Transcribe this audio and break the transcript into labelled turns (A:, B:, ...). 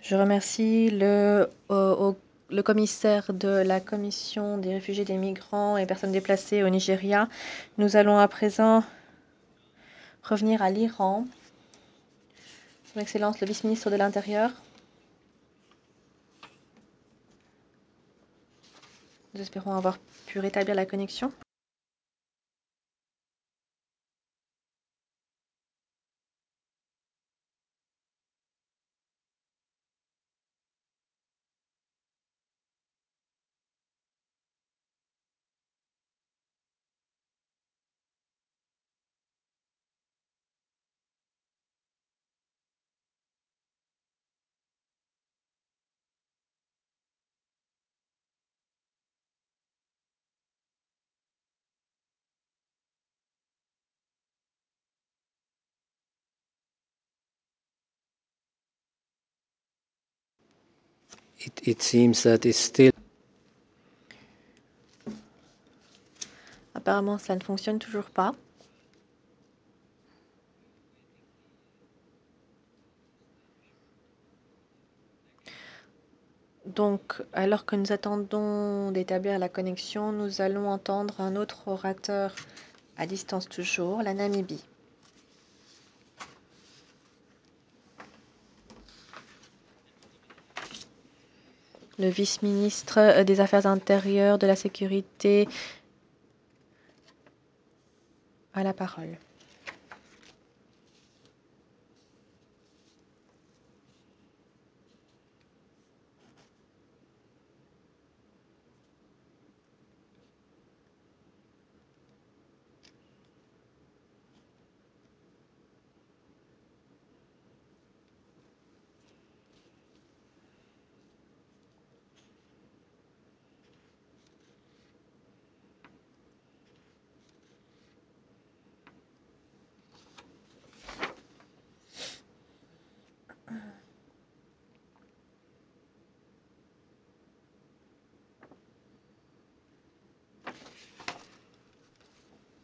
A: Je remercie le commissaire de la Commission des réfugiés, des migrants et personnes déplacées au Nigeria. Nous allons à présent revenir à l'Iran. Son Excellence, le vice-ministre de l'Intérieur. Nous espérons avoir pu rétablir la connexion.
B: It seems that it's still.
A: Apparemment, cela ne fonctionne toujours pas. Donc, alors que nous attendons d'établir la connexion, nous allons entendre un autre orateur à distance toujours, la Namibie. Le vice-ministre des Affaires intérieures, de la Sécurité a la parole.